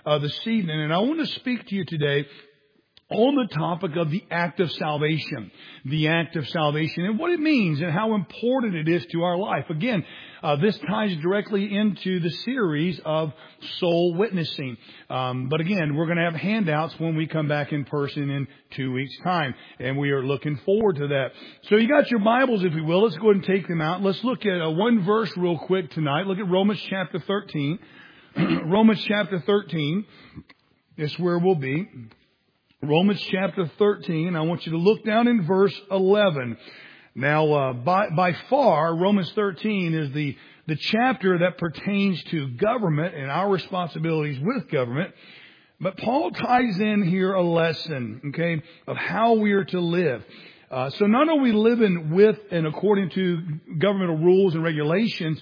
this evening. And I want to speak to you today on the topic of the act of salvation. The act of salvation and what it means and how important it is to our life. Again, this ties directly into the series of soul witnessing. But again, we're going to have handouts when we come back in person in 2 weeks' time. And we are looking forward to that. So you got your Bibles, if you will. Let's go ahead and take them out. Let's look at one verse real quick tonight. Look at Romans chapter 13. Romans chapter 13 is where we'll be. Romans chapter 13, I want you to look down in verse 11. Now, by far, Romans 13 is the chapter that pertains to government and our responsibilities with government. But Paul ties in here a lesson, okay, of how we are to live. So not only living with and according to governmental rules and regulations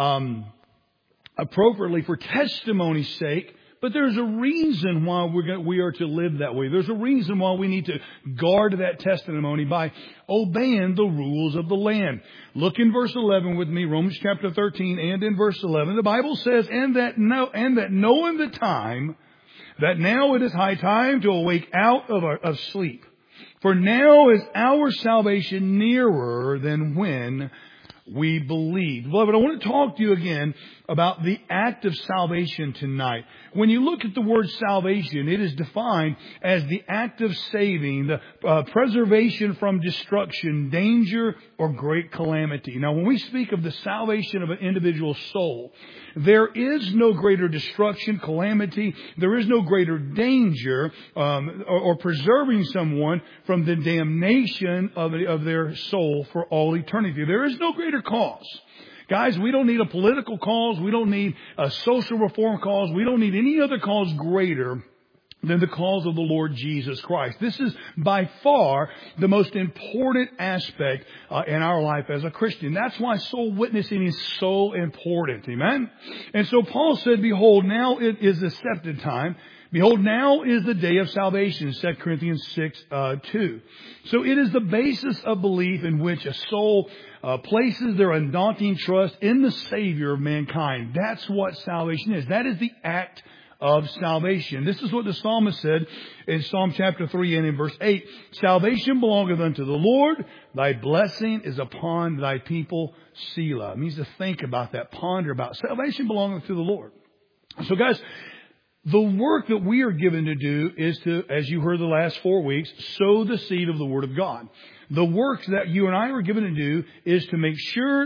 appropriately for testimony's sake, but there's a reason why we are to live that way. There's a reason why we need to guard that testimony by obeying the rules of the land. Look in verse 11 with me, Romans chapter 13 and in verse 11. The Bible says, and that knowing the time, that now it is high time to awake out of sleep. For now is our salvation nearer than when we believe. Beloved, I want to talk to you again about the act of salvation tonight. When you look at the word salvation, it is defined as the act of saving, the preservation from destruction, danger, or great calamity. Now, when we speak of the salvation of an individual soul, there is no greater destruction, calamity, there is no greater danger or preserving someone from the damnation of their soul for all eternity. There is no greater cause. Guys, we don't need a political cause. We don't need a social reform cause. We don't need any other cause greater than the cause of the Lord Jesus Christ. This is by far the most important aspect in our life as a Christian. That's why soul witnessing is so important. Amen? And so Paul said, behold, now it is the accepted time. Behold, now is the day of salvation, 2 Corinthians 6:2. So it is the basis of belief in which a soul places their undaunting trust in the Savior of mankind. That's what salvation is. That is the act of salvation. This is what the psalmist said in Psalm chapter 3 and in verse 8. Salvation belongeth unto the Lord. Thy blessing is upon thy people, Selah. It means to think about that, ponder about. Salvation belongeth to the Lord. So guys, the work that we are given to do is to, as you heard the last 4 weeks, sow the seed of the Word of God. The work that you and I are given to do is to make sure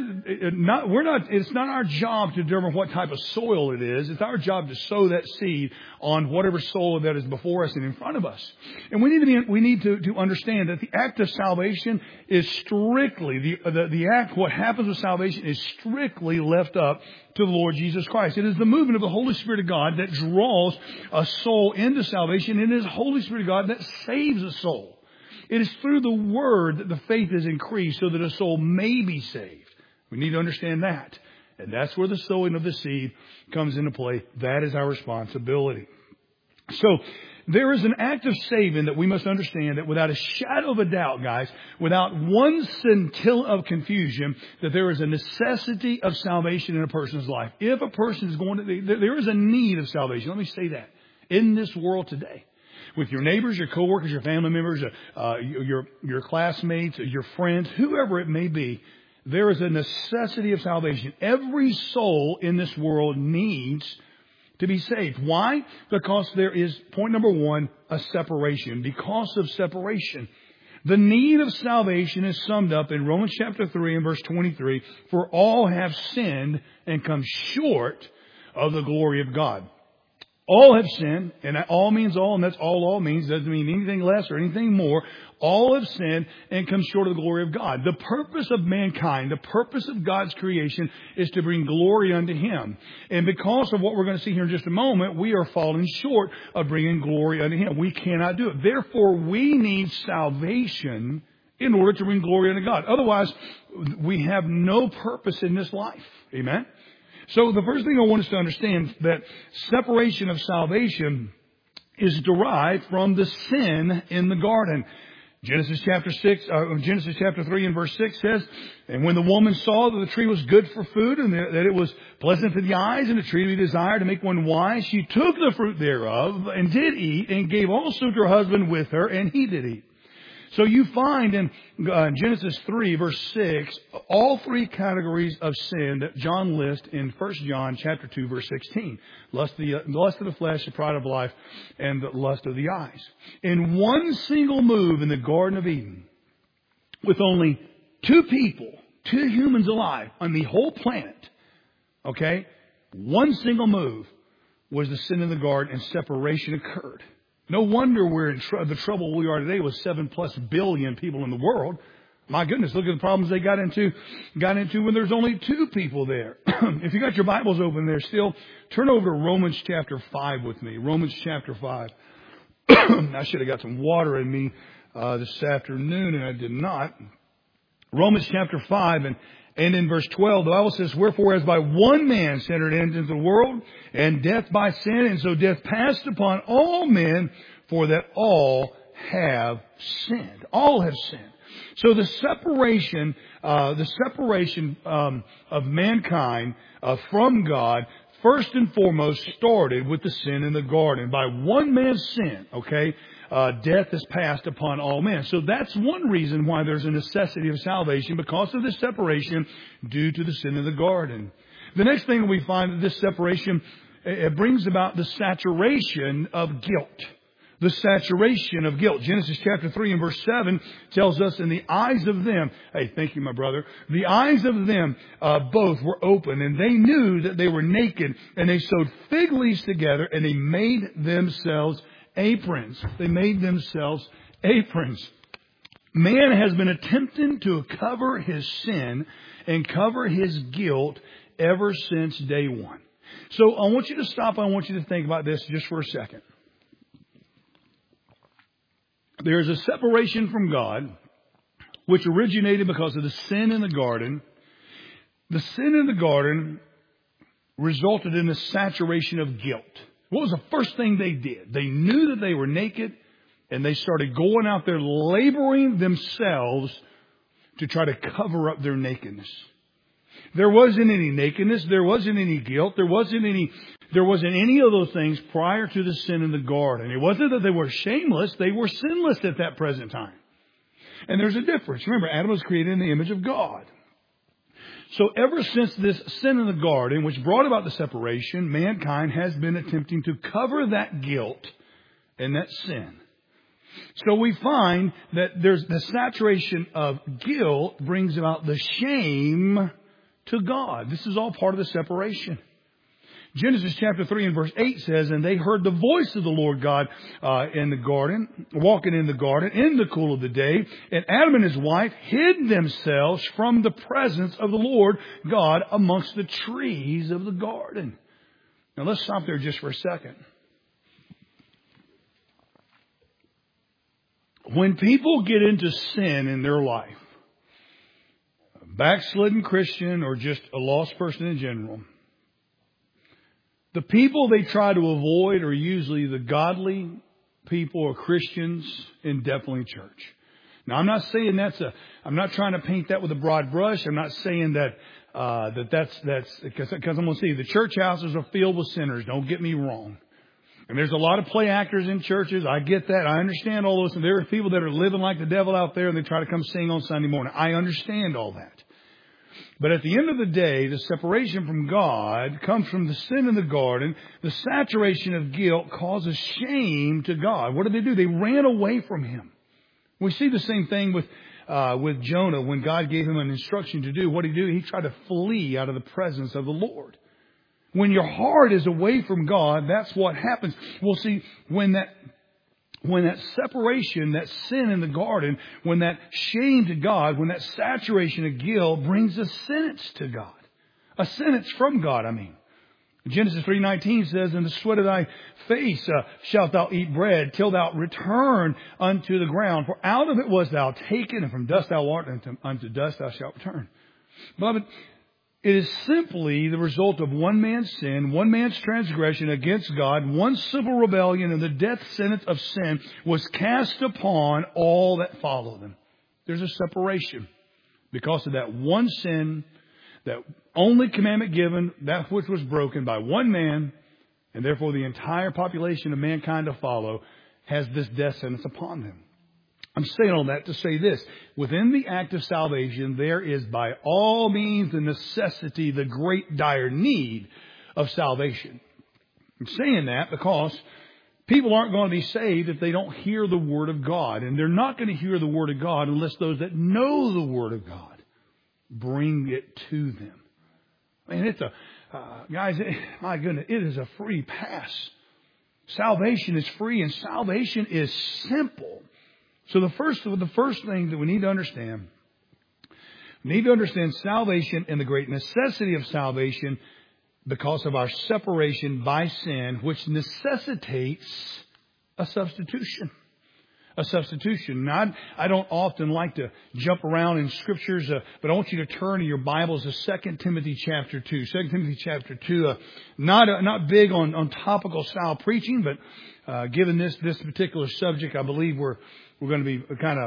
it's not our job to determine what type of soil it is. It's our job to sow that seed on whatever soil that is before us and in front of us. And we need to understand that the act of salvation is strictly the act. What happens with salvation is strictly left up to the Lord Jesus Christ. It is the movement of the Holy Spirit of God that draws a soul into salvation, and it is the Holy Spirit of God that saves a soul. It is through the Word that the faith is increased so that a soul may be saved. We need to understand that. And that's where the sowing of the seed comes into play. That is our responsibility. So there is an act of saving that we must understand, that without a shadow of a doubt, guys, without one scintilla of confusion, that there is a necessity of salvation in a person's life. If a person is there is a need of salvation. Let me say that. In this world today. With your neighbors, your coworkers, your family members, your classmates, your friends, whoever it may be, there is a necessity of salvation. Every soul in this world needs to be saved. Why? Because there is, point number one, a separation. Because of separation. The need of salvation is summed up in Romans chapter 3 and verse 23. For all have sinned and come short of the glory of God. All have sinned, and all means all, and that's all means. It doesn't mean anything less or anything more. All have sinned and come short of the glory of God. The purpose of mankind, the purpose of God's creation is to bring glory unto Him. And because of what we're going to see here in just a moment, we are falling short of bringing glory unto Him. We cannot do it. Therefore, we need salvation in order to bring glory unto God. Otherwise, we have no purpose in this life. Amen? So the first thing I want us to understand is that separation of salvation is derived from the sin in the garden. Genesis chapter 3 and verse 6 says, and when the woman saw that the tree was good for food and that it was pleasant to the eyes and a tree to be desired to make one wise, she took the fruit thereof and did eat and gave also to her husband with her, and he did eat. So you find in Genesis 3 verse 6 all three categories of sin that John lists in 1 John chapter 2 verse 16. Lust of the flesh, the pride of life, and the lust of the eyes. In one single move in the Garden of Eden, with only two humans alive on the whole planet, okay, one single move was the sin in the garden and separation occurred. No wonder we're in the trouble we are today with 7+ billion people in the world. My goodness, look at the problems they got into when there's only two people there. If you got your Bibles open there still, turn over to Romans chapter 5 with me. Romans chapter 5. I should have got some water in me this afternoon, and I did not. Romans chapter 5 and in verse 12, the Bible says, wherefore as by one man sin entered into the world, and death by sin, and so death passed upon all men, for that all have sinned. All have sinned. So the separation of mankind from God, first and foremost, started with the sin in the garden. By one man's sin, okay, death has passed upon all men. So that's one reason why there's a necessity of salvation, because of this separation due to the sin in the garden. The next thing we find that this separation, it brings about the saturation of guilt. The saturation of guilt. Genesis chapter 3 and verse 7 tells us, in the eyes of them, hey, thank you, my brother, the eyes of them both were open, and they knew that they were naked, and they sewed fig leaves together, and they made themselves aprons. They made themselves aprons. Man has been attempting to cover his sin and cover his guilt ever since day one. So I want you to stop. I want you to think about this just for a second. There's a separation from God, which originated because of the sin in the garden. The sin in the garden resulted in a saturation of guilt. What was the first thing they did? They knew that they were naked, and they started going out there laboring themselves to try to cover up their nakedness. There wasn't any nakedness. There wasn't any guilt. There wasn't any of those things prior to the sin in the garden. It wasn't that they were shameless. They were sinless at that present time. And there's a difference. Remember, Adam was created in the image of God. So ever since this sin in the garden, which brought about the separation, mankind has been attempting to cover that guilt and that sin. So we find that there's the saturation of guilt brings about the shame to God. This is all part of the separation. Genesis chapter 3 and verse 8 says, and they heard the voice of the Lord God in the garden, walking in the garden in the cool of the day. And Adam and his wife hid themselves from the presence of the Lord God amongst the trees of the garden. Now let's stop there just for a second. When people get into sin in their life, a backslidden Christian or just a lost person in general, the people they try to avoid are usually the godly people or Christians, and definitely church. Now, I'm not saying I'm not trying to paint that with a broad brush. I'm not saying that's because I'm going to say the church houses are filled with sinners. Don't get me wrong. And there's a lot of play actors in churches. I get that. I understand all those. And there are people that are living like the devil out there, and they try to come sing on Sunday morning. I understand all that. But at the end of the day, the separation from God comes from the sin in the garden. The saturation of guilt causes shame to God. What did they do? They ran away from Him. We see the same thing with Jonah. When God gave him an instruction to do, what did he do? He tried to flee out of the presence of the Lord. When your heart is away from God, that's what happens. We'll see when that separation, that sin in the garden, when that shame to God, when that saturation of guilt brings a sentence to God. A sentence from God, I mean. Genesis 3:19 says, in the sweat of thy face shalt thou eat bread, till thou return unto the ground. For out of it was thou taken, and from dust thou art, and unto dust thou shalt return. Beloved, It is simply the result of one man's sin, one man's transgression against God, one civil rebellion, and the death sentence of sin was cast upon all that follow them. There's a separation because of that one sin, that only commandment given, that which was broken by one man, and therefore the entire population of mankind to follow has this death sentence upon them. I'm saying all that to say this. Within the act of salvation, there is by all means the necessity, the great dire need of salvation. I'm saying that because people aren't going to be saved if they don't hear the Word of God. And they're not going to hear the Word of God unless those that know the Word of God bring it to them. I mean, guys, my goodness, it is a free pass. Salvation is free and salvation is simple. So the first thing that we need to understand salvation and the great necessity of salvation because of our separation by sin, which necessitates a substitution. A substitution. Now, I don't often like to jump around in scriptures, but I want you to turn to your Bibles to 2 Timothy chapter 2. 2 Timothy chapter 2, not big on topical style preaching, but given this particular subject, I believe we're going to be kind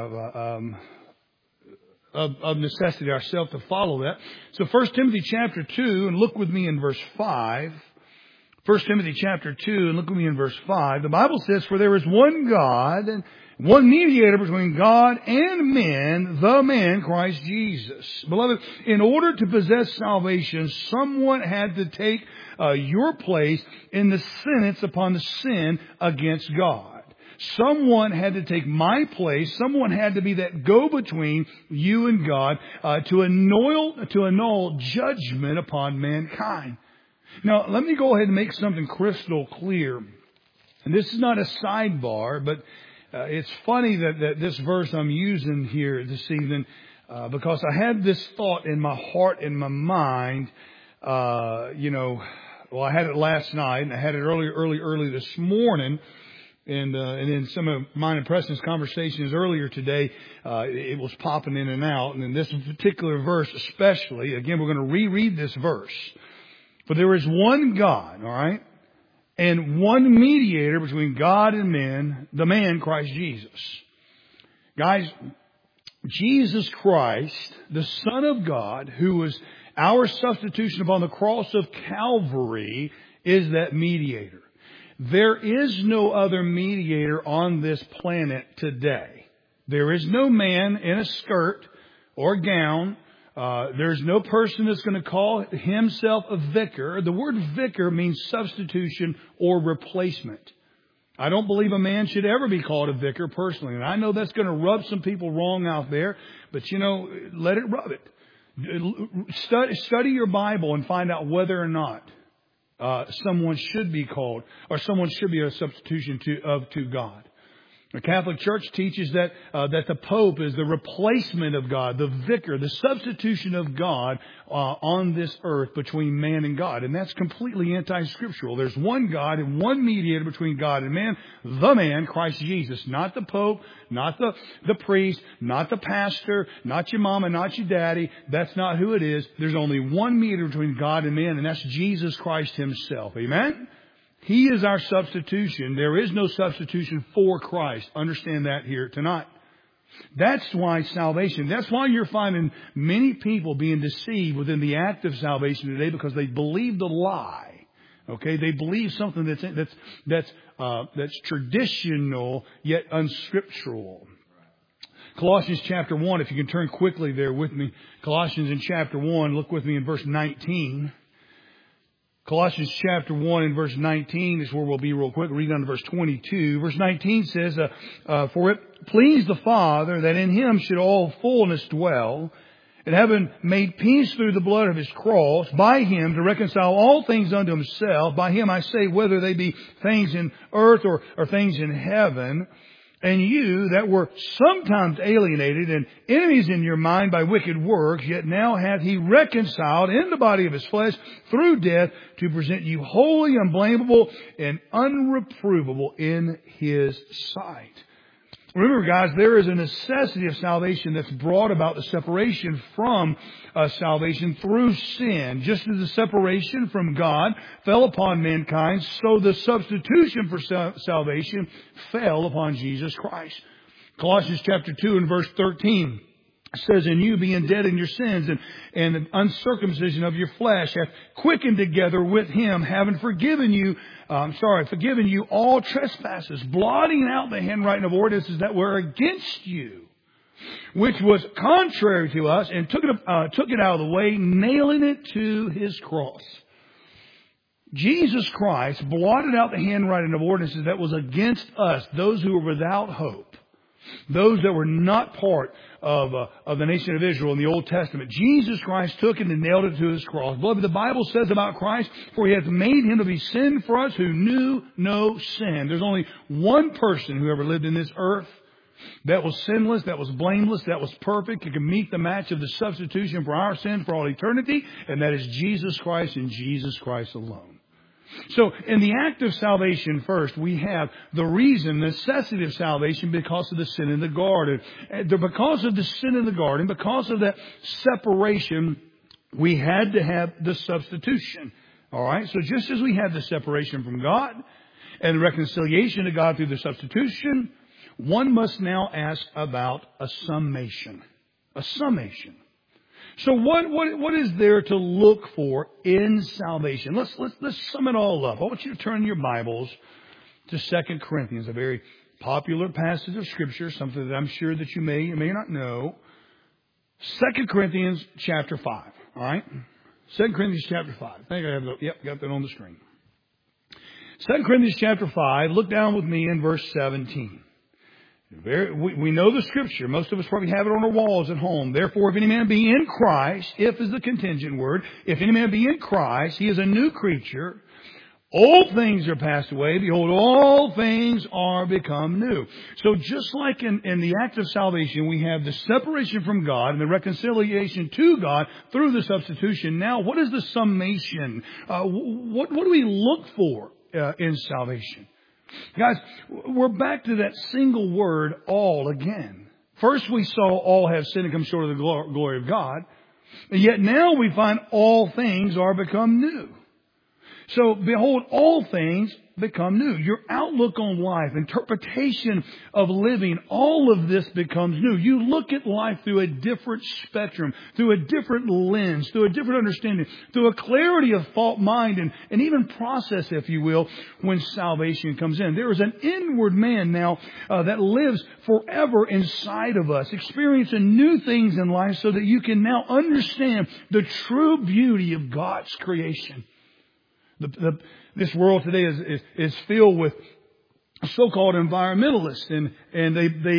of necessity ourselves to follow that. So 1 Timothy chapter 2, and look with me in verse 5. 1 Timothy chapter 2, and look with me in verse 5. The Bible says, "For there is one God and one mediator between God and men, the man Christ Jesus." Beloved, in order to possess salvation, someone had to take your place in the sentence upon the sin against God. Someone had to take my place. Someone had to be that go-between you and God to annul judgment upon mankind. Now, let me go ahead and make something crystal clear. And this is not a sidebar, but it's funny that this verse I'm using here this evening because I had this thought in my heart and my mind. I had it last night, and I had it early this morning. And in some of mine and Preston's conversations earlier today, it was popping in and out. And in this particular verse especially, again, we're going to reread this verse. For there is one God, all right, and one mediator between God and men, the man Christ Jesus. Guys, Jesus Christ, the Son of God, who was our substitution upon the cross of Calvary, is that mediator. There is no other mediator on this planet today. There is no man in a skirt or gown. There's no person that's going to call himself a vicar. The word vicar means substitution or replacement. I don't believe a man should ever be called a vicar personally. And I know that's going to rub some people wrong out there, but let it rub it. Study your Bible and find out whether or not someone should be called or someone should be a substitution to God. The Catholic Church teaches that the Pope is the replacement of God, the vicar, the substitution of God on this earth between man and God. And that's completely anti-scriptural. There's one God and one mediator between God and man, the man, Christ Jesus. Not the Pope, not the priest, not the pastor, not your mama, not your daddy. That's not who it is. There's only one mediator between God and man, and that's Jesus Christ Himself. Amen? He is our substitution. There is no substitution for Christ. Understand that here tonight. That's why salvation, that's why you're finding many people being deceived within the act of salvation today because they believe the lie. Okay, they believe something that's traditional yet unscriptural. Colossians chapter 1, if you can turn quickly there with me. Colossians in chapter 1, look with me in verse 19. Colossians chapter 1 and verse 19 is where we'll be real quick. Read on to verse 22. Verse 19 says, "For it pleased the Father that in Him should all fullness dwell, and having made peace through the blood of His cross, by Him to reconcile all things unto Himself. By Him I say, whether they be things in earth or things in heaven. And you that were sometimes alienated and enemies in your mind by wicked works, yet now hath He reconciled in the body of His flesh through death to present you holy, unblameable, and unreprovable in His sight." Remember, guys, there is a necessity of salvation that's brought about the separation from salvation through sin. Just as the separation from God fell upon mankind, so the substitution for salvation fell upon Jesus Christ. Colossians chapter 2 and verse 13 says, "And you, being dead in your sins and the uncircumcision of your flesh, hath quickened together with him, having forgiven you all trespasses, blotting out the handwriting of ordinances that were against you, which was contrary to us, and took it out of the way, nailing it to his cross." Jesus Christ blotted out the handwriting of ordinances that was against us, those who were without hope. Those that were not part of the nation of Israel in the Old Testament. Jesus Christ took it and nailed it to his cross. Beloved, the Bible says about Christ, "For he hath made him to be sin for us who knew no sin." There's only one person who ever lived in this earth that was sinless, that was blameless, that was perfect, that could meet the match of the substitution for our sin for all eternity, and that is Jesus Christ and Jesus Christ alone. So, in the act of salvation first, we have the reason, necessity of salvation because of the sin in the garden. Because of the sin in the garden, because of that separation, we had to have the substitution. Alright, so just as we had the separation from God and the reconciliation to God through the substitution, one must now ask about a summation. A summation. So what is there to look for in salvation? Let's sum it all up. I want you to turn your Bibles to 2 Corinthians, a very popular passage of Scripture, something that I'm sure that you may or may not know. 2 Corinthians chapter 5. All right? 2 Corinthians chapter 5. I think I have got that on the screen. 2 Corinthians chapter 5. Look down with me in verse 17. We know the Scripture. Most of us probably have it on our walls at home. "Therefore, if any man be in Christ," if is the contingent word, "if any man be in Christ, he is a new creature. Old things are passed away. Behold, all things are become new." So just like in the act of salvation, we have the separation from God and the reconciliation to God through the substitution. Now, what is the summation? What do we look for in salvation? Guys, we're back to that single word, all, again. First we saw all have sinned and come short of the glory of God. And yet now we find all things are become new. So, behold, all things become new. Your outlook on life, interpretation of living, all of this becomes new. You look at life through a different spectrum, through a different lens, through a different understanding, through a clarity of thought, mind, and even process, if you will, when salvation comes in. There is an inward man now that lives forever inside of us, experiencing new things in life so that you can now understand the true beauty of God's creation. This world today is filled with so-called environmentalists, and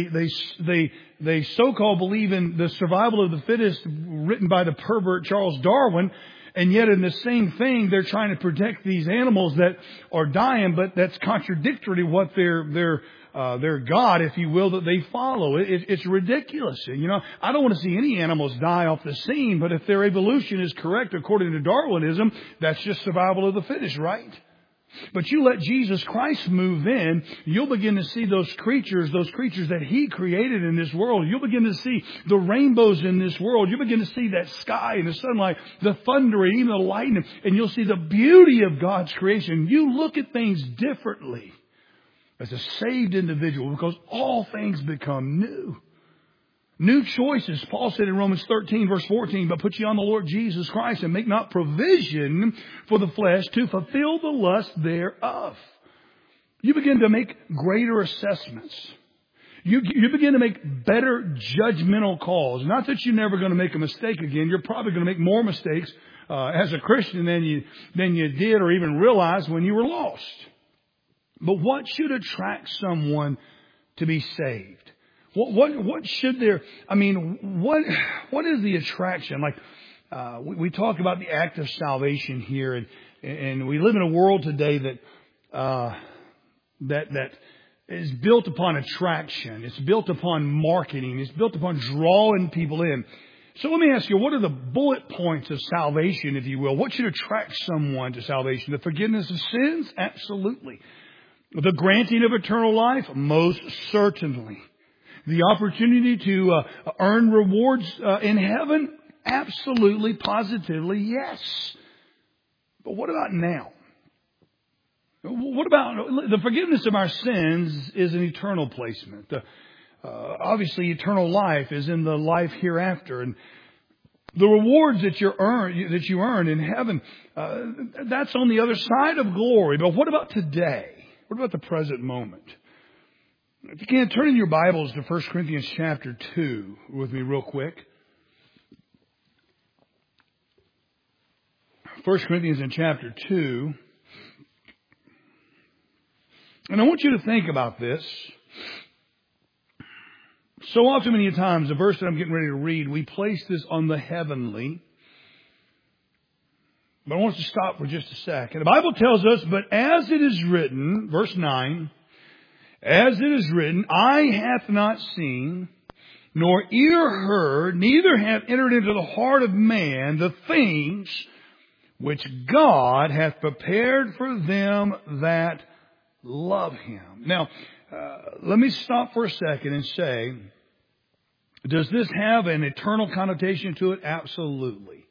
they so-called believe in the survival of the fittest, written by the pervert Charles Darwin, and yet in the same thing they're trying to protect these animals that are dying, but that's contradictory to what their God, if you will, that they follow. It's ridiculous. You know, I don't want to see any animals die off the scene, but if their evolution is correct according to Darwinism, that's just survival of the fittest, right? But you let Jesus Christ move in, you'll begin to see those creatures that He created in this world. You'll begin to see the rainbows in this world. You'll begin to see that sky and the sunlight, the thunder and even the lightning, and you'll see the beauty of God's creation. You look at things differently as a saved individual because all things become new. New choices. Paul said in Romans 13 verse 14, "But put ye on the Lord Jesus Christ and make not provision for the flesh to fulfill the lust thereof." You begin to make greater assessments. You begin to make better judgmental calls. Not that you're never going to make a mistake again. You're probably going to make more mistakes as a Christian than you did or even realized when you were lost. But what should attract someone to be saved? What should there? I mean, what is the attraction? Like we talk about the act of salvation here, and we live in a world today that is built upon attraction. It's built upon marketing. It's built upon drawing people in. So let me ask you, what are the bullet points of salvation, if you will? What should attract someone to salvation? The forgiveness of sins? Absolutely. The granting of eternal life? Most certainly. The opportunity to earn rewards in heaven? Absolutely, positively, yes. But what about now? What about the forgiveness of our sins is an eternal placement. Obviously, eternal life is in the life hereafter, and the rewards that you earn in heaven, that's on the other side of glory. But what about today? What about the present moment? If you can, turn in your Bibles to 1 Corinthians chapter 2 with me real quick. 1 Corinthians in chapter 2. And I want you to think about this. So often, many times, the verse that I'm getting ready to read, we place this on the heavenly. But I want us to stop for just a second. The Bible tells us, but as it is written, verse 9, as it is written, eye hath not seen, nor ear heard, neither hath entered into the heart of man the things which God hath prepared for them that love Him. Now, let me stop for a second and say, does this have an eternal connotation to it? Absolutely.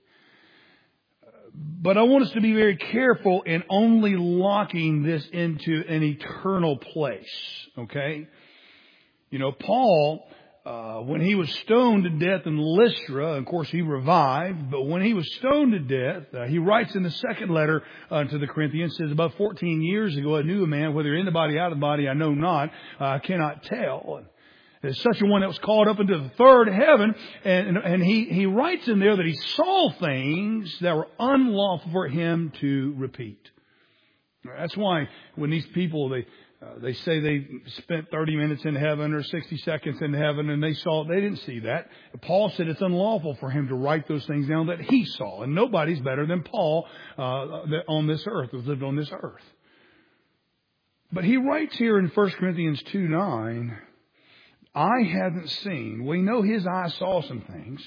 But I want us to be very careful in only locking this into an eternal place. Okay? You know, Paul, when he was stoned to death in Lystra, of course he revived, but when he was stoned to death, he writes in the second letter to the Corinthians, says, about 14 years ago I knew a man, whether in the body, out of the body, I know not, I cannot tell. There's such a one that was called up into the third heaven, and he writes in there that he saw things that were unlawful for him to repeat. That's why when these people, they say they spent 30 minutes in heaven or 60 seconds in heaven and they didn't see that. Paul said it's unlawful for him to write those things down that he saw. And nobody's better than Paul on this earth, who's lived on this earth. But he writes here in 1 Corinthians 2:9, eye haven't seen. We know his eye saw some things.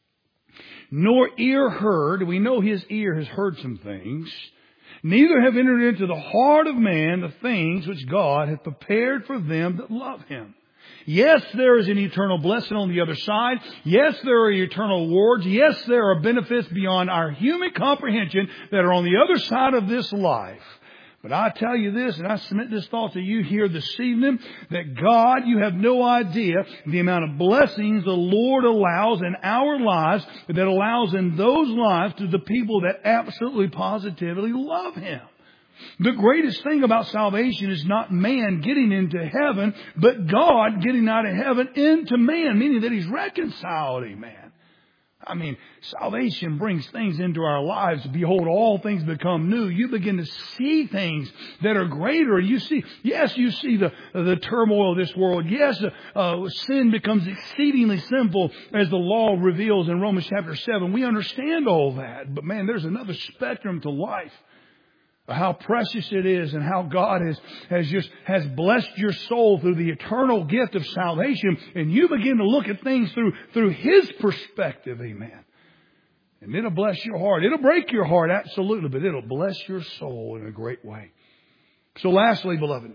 Nor ear heard. We know his ear has heard some things. Neither have entered into the heart of man the things which God hath prepared for them that love Him. Yes, there is an eternal blessing on the other side. Yes, there are eternal rewards. Yes, there are benefits beyond our human comprehension that are on the other side of this life. But I tell you this, and I submit this thought to you here this evening, that God, you have no idea the amount of blessings the Lord allows in our lives, that allows in those lives to the people that absolutely positively love Him. The greatest thing about salvation is not man getting into heaven, but God getting out of heaven into man, meaning that He's reconciling man. I mean, salvation brings things into our lives. Behold, all things become new. You begin to see things that are greater. You see the turmoil of this world. Yes, sin becomes exceedingly simple as the law reveals in Romans chapter 7. We understand all that. But man, there's another spectrum to life. How precious it is and how God has blessed your soul through the eternal gift of salvation. And you begin to look at things through His perspective. Amen. And it'll bless your heart. It'll break your heart, absolutely, but it'll bless your soul in a great way. So lastly, beloved,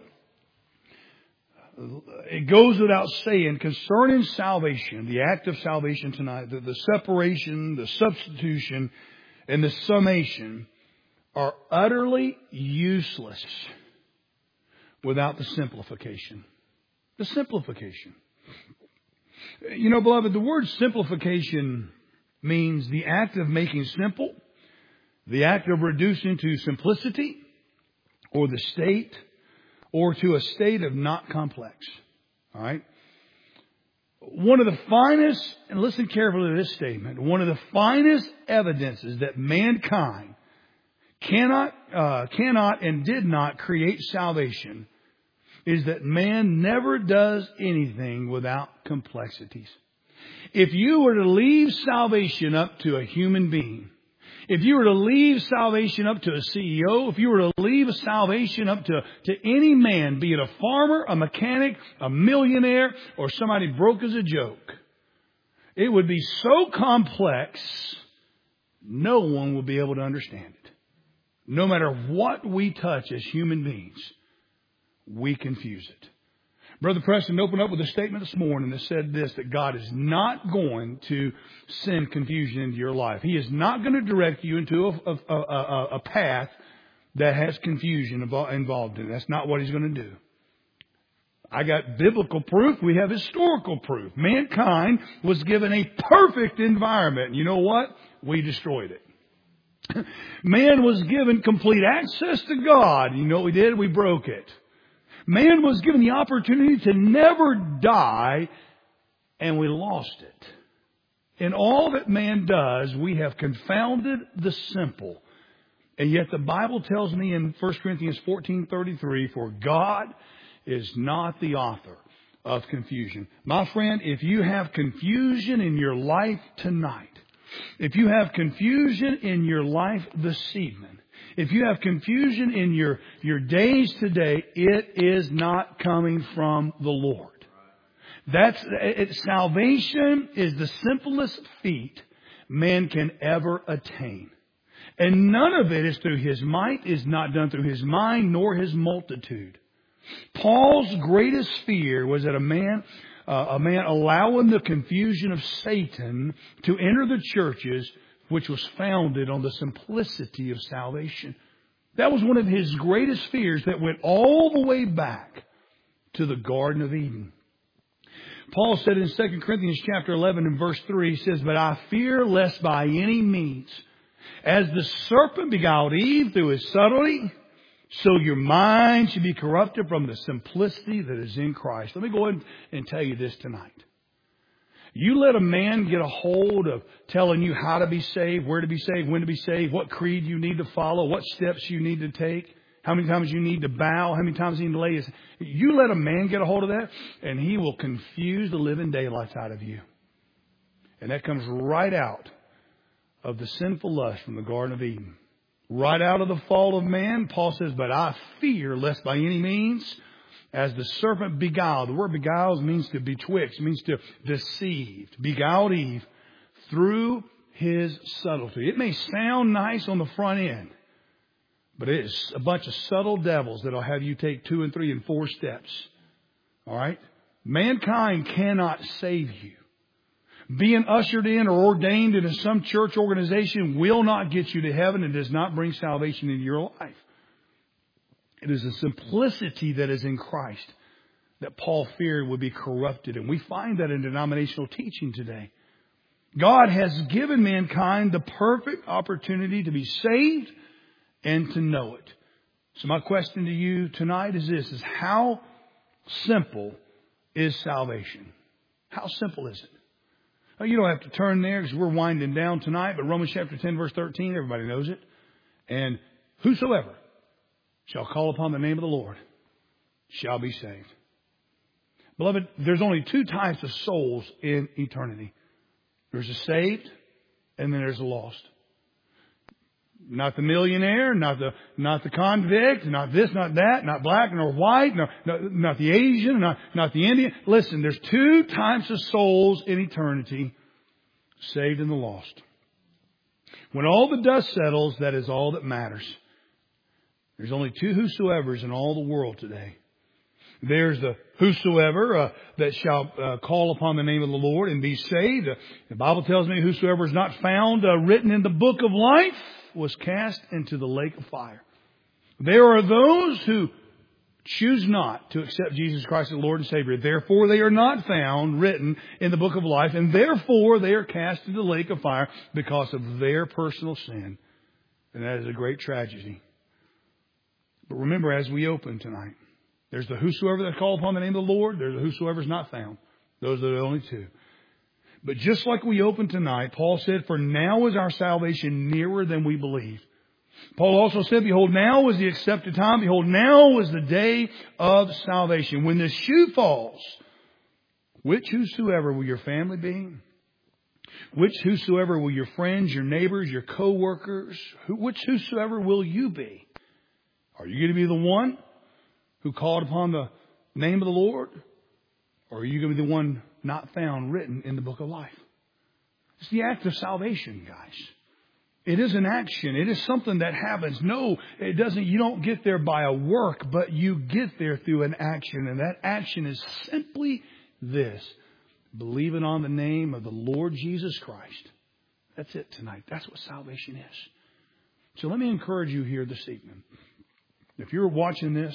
it goes without saying concerning salvation, the act of salvation tonight, the separation, the substitution, and the summation are utterly useless without the simplification. The simplification. You know, beloved, the word simplification means the act of making simple, the act of reducing to simplicity, or the state, or to a state of not complex. All right? One of the finest, and listen carefully to this statement, one of the finest evidences that mankind cannot and did not create salvation is that man never does anything without complexities. If you were to leave salvation up to a human being, if you were to leave salvation up to a CEO, if you were to leave salvation up to any man, be it a farmer, a mechanic, a millionaire, or somebody broke as a joke, it would be so complex, no one would be able to understand it. No matter what we touch as human beings, we confuse it. Brother Preston opened up with a statement this morning that said this, that God is not going to send confusion into your life. He is not going to direct you into a path that has confusion involved in it. That's not what He's going to do. I got biblical proof. We have historical proof. Mankind was given a perfect environment. And you know what? We destroyed it. Man was given complete access to God. You know what we did? We broke it. Man was given the opportunity to never die, and we lost it. In all that man does, we have confounded the simple. And yet the Bible tells me in 1 Corinthians 14:33, for God is not the author of confusion. My friend, if you have confusion in your life tonight, if you have confusion in your life this evening, if you have confusion in your days today, it is not coming from the Lord. Salvation is the simplest feat man can ever attain. And none of it is through his might, is not done through his mind, nor his multitude. Paul's greatest fear was that a man allowing the confusion of Satan to enter the churches, which was founded on the simplicity of salvation. That was one of his greatest fears that went all the way back to the Garden of Eden. Paul said in 2 Corinthians chapter 11 and verse 3, he says, but I fear lest by any means, as the serpent beguiled Eve through his subtlety, so your mind should be corrupted from the simplicity that is in Christ. Let me go ahead and tell you this tonight. You let a man get a hold of telling you how to be saved, where to be saved, when to be saved, what creed you need to follow, what steps you need to take, how many times you need to bow, how many times you need to lay his... You let a man get a hold of that, and he will confuse the living daylights out of you. And that comes right out of the sinful lust from the Garden of Eden. Right out of the fall of man, Paul says, but I fear lest by any means, as the serpent beguiled. The word beguiled means to betwixt, means to deceive. Beguiled Eve through his subtlety. It may sound nice on the front end, but it is a bunch of subtle devils that'll have you take 2 and 3 and 4 steps. All right? Mankind cannot save you. Being ushered in or ordained into some church organization will not get you to heaven and does not bring salvation into your life. It is the simplicity that is in Christ that Paul feared would be corrupted. And we find that in denominational teaching today. God has given mankind the perfect opportunity to be saved and to know it. So my question to you tonight is this, is how simple is salvation? How simple is it? Now, you don't have to turn there because we're winding down tonight, but Romans chapter 10 verse 13, everybody knows it. And whosoever shall call upon the name of the Lord shall be saved. Beloved, there's only 2 types of souls in eternity. There's a saved and then there's a lost. Not the millionaire, not the convict, not this, not that, not black nor white, not the Asian, not the Indian. Listen, there's 2 types of souls in eternity, saved and the lost. When all the dust settles, that is all that matters. There's only 2 whosoevers in all the world today. There's the whosoever that shall call upon the name of the Lord and be saved. The Bible tells me whosoever is not found written in the book of life was cast into the lake of fire. There are those who choose not to accept Jesus Christ as Lord and Savior. Therefore, they are not found written in the book of life, and therefore they are cast into the lake of fire because of their personal sin. And that is a great tragedy. But remember, as we open tonight, there's the whosoever that call upon the name of the Lord. There's the whosoever is not found. Those are the only 2. But just like we opened tonight, Paul said, for now is our salvation nearer than we believe. Paul also said, behold, now is the accepted time. Behold, now is the day of salvation. When the shoe falls, which whosoever will your family be? Which whosoever will your friends, your neighbors, your co-workers? Which whosoever will you be? Are you going to be the one who called upon the name of the Lord? Or are you going to be the one not found written in the book of life? It's the act of salvation, guys. It is an action. It is something that happens. No, it doesn't. You don't get there by a work, but you get there through an action. And that action is simply this: believing on the name of the Lord Jesus Christ. That's it tonight. That's what salvation is. So let me encourage you here this evening. If you're watching this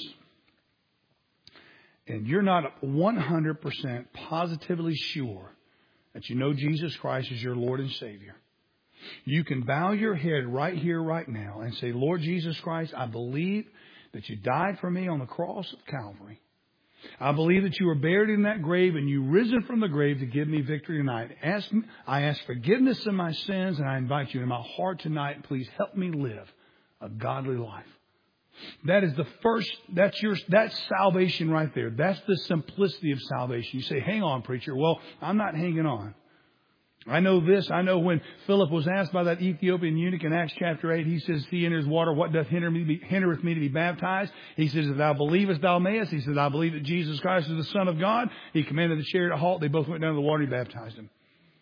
and you're not 100% positively sure that you know Jesus Christ is your Lord and Savior, you can bow your head right here, right now, and say, Lord Jesus Christ, I believe that you died for me on the cross of Calvary. I believe that you were buried in that grave and you risen from the grave to give me victory tonight. I ask forgiveness of my sins, and I invite you in my heart tonight. Please help me live a godly life. That is the first, that's salvation right there. That's the simplicity of salvation. You say, hang on, preacher. Well, I'm not hanging on. I know this. I know when Philip was asked by that Ethiopian eunuch in Acts chapter 8, he says, he enters water, what doth hindereth me to be baptized? He says, if thou believest, thou mayest. He says, I believe that Jesus Christ is the Son of God. He commanded the chariot to halt. They both went down to the water and he baptized him.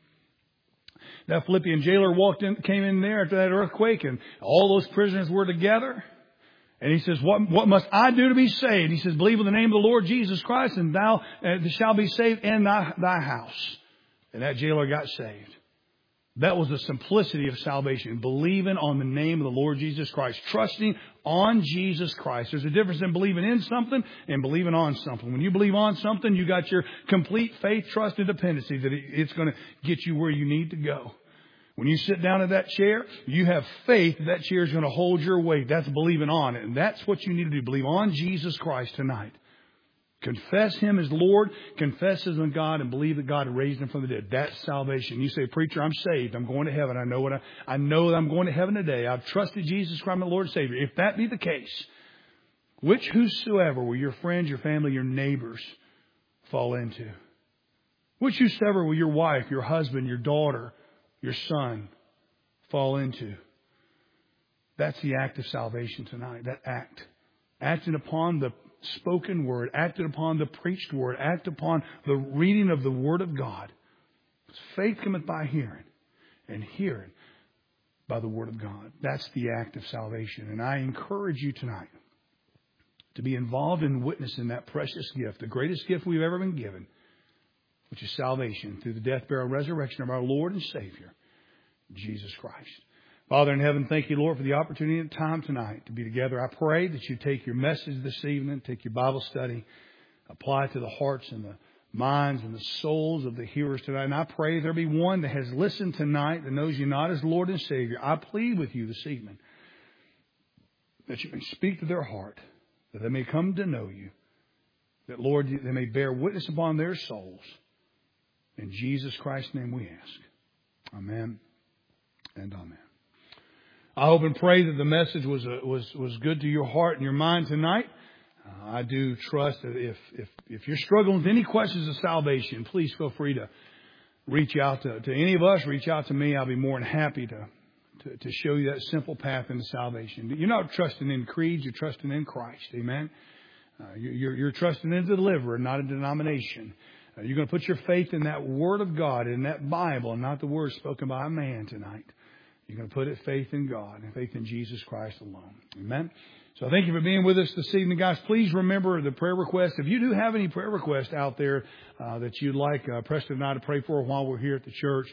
That Philippian jailer came in there after that earthquake, and all those prisoners were together. And he says, what must I do to be saved? He says, believe in the name of the Lord Jesus Christ, and thou shalt be saved in thy house. And that jailer got saved. That was the simplicity of salvation. Believing on the name of the Lord Jesus Christ. Trusting on Jesus Christ. There's a difference in believing in something and believing on something. When you believe on something, you got your complete faith, trust, and dependency that it's going to get you where you need to go. When you sit down in that chair, you have faith that chair is going to hold your weight. That's believing on it. And that's what you need to do. Believe on Jesus Christ tonight. Confess Him as Lord, confess Him as God, and believe that God raised Him from the dead. That's salvation. You say, preacher, I'm saved. I'm going to heaven. I know that I'm going to heaven today. I've trusted Jesus Christ, my Lord and Savior. If that be the case, whosoever will your friends, your family, your neighbors fall into? Whosoever will your wife, your husband, your daughter, your son fall into? That's the act of salvation tonight. That act. Acting upon the spoken word, acted upon the preached word, acted upon the reading of the Word of God. Faith cometh by hearing, and hearing by the Word of God. That's the act of salvation. And I encourage you tonight to be involved in witnessing that precious gift, the greatest gift we've ever been given, which is salvation through the death, burial, resurrection of our Lord and Savior, Jesus Christ. Father in heaven, thank you, Lord, for the opportunity and time tonight to be together. I pray that you take your message this evening, take your Bible study, apply it to the hearts and the minds and the souls of the hearers tonight. And I pray there be one that has listened tonight that knows you not as Lord and Savior. I plead with you this evening that you may speak to their heart, that they may come to know you, that, Lord, they may bear witness upon their souls. In Jesus Christ's name we ask. Amen and amen. I hope and pray that the message was good to your heart and your mind tonight. I do trust that if you're struggling with any questions of salvation, please feel free to reach out to any of us. Reach out to me. I'll be more than happy to show you that simple path into salvation. You're not trusting in creeds. You're trusting in Christ. Amen. You're trusting in the deliverer, not a denomination. You're going to put your faith in that Word of God, in that Bible, and not the word spoken by a man tonight. You're going to put faith in God and faith in Jesus Christ alone. Amen. So thank you for being with us this evening, guys. Please remember the prayer request. If you do have any prayer requests out there that you'd like Preston and I to pray for while we're here at the church,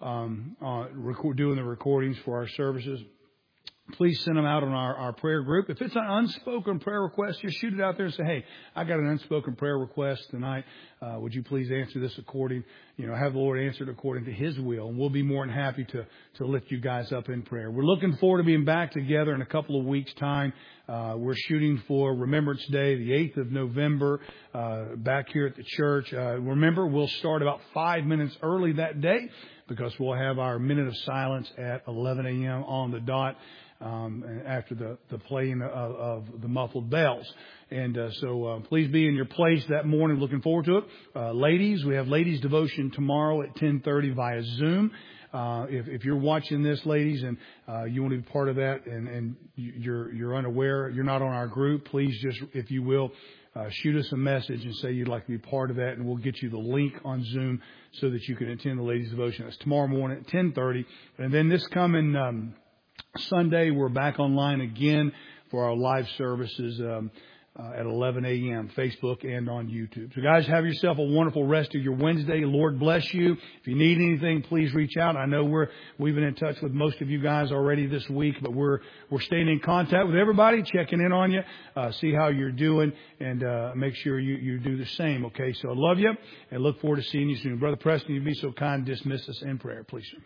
doing the recordings for our services, please send them out on our prayer group. If it's an unspoken prayer request, just shoot it out there and say, hey, I got an unspoken prayer request tonight. Would you please answer this according, have the Lord answer it according to His will. And we'll be more than happy to lift you guys up in prayer. We're looking forward to being back together in a couple of weeks' time. We're shooting for Remembrance Day, the 8th of November, back here at the church. Remember, we'll start about 5 minutes early that day because we'll have our minute of silence at 11 a.m. on the dot. After the playing of the muffled bells. And so please be in your place that morning. Looking forward to it. Ladies, we have ladies devotion tomorrow at 10:30 via Zoom. If you're watching this, ladies, and you want to be part of that and you're unaware, you're not on our group, please just, if you will, shoot us a message and say you'd like to be part of that, and we'll get you the link on Zoom so that you can attend the ladies devotion. That's tomorrow morning at 10:30. And then this coming Sunday, we're back online again for our live services at 11 a.m., Facebook and on YouTube. So guys, have yourself a wonderful rest of your Wednesday. Lord bless you. If you need anything, please reach out. I know we've been in touch with most of you guys already this week, but we're staying in contact with everybody, checking in on you, see how you're doing, and make sure you do the same, okay? So I love you and look forward to seeing you soon. Brother Preston, you'd be so kind to dismiss us in prayer, please, sir.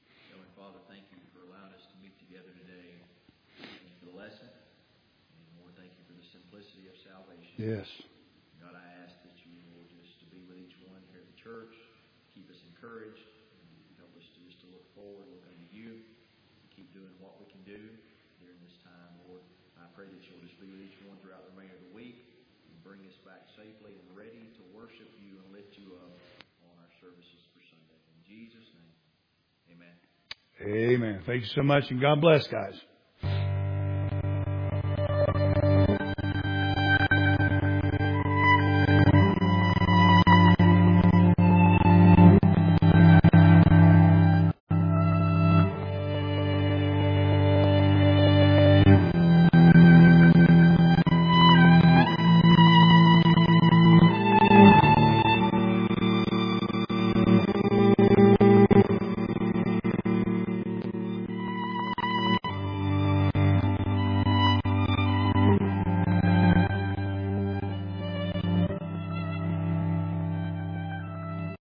Yes. God, I ask that you will just to be with each one here at the church, keep us encouraged, and help us to look forward, look unto you, and keep doing what we can do during this time, Lord. I pray that you'll just be with each one throughout the remainder of the week and bring us back safely and ready to worship you and lift you up on our services for Sunday. In Jesus' name, amen. Amen. Thank you so much, and God bless, guys.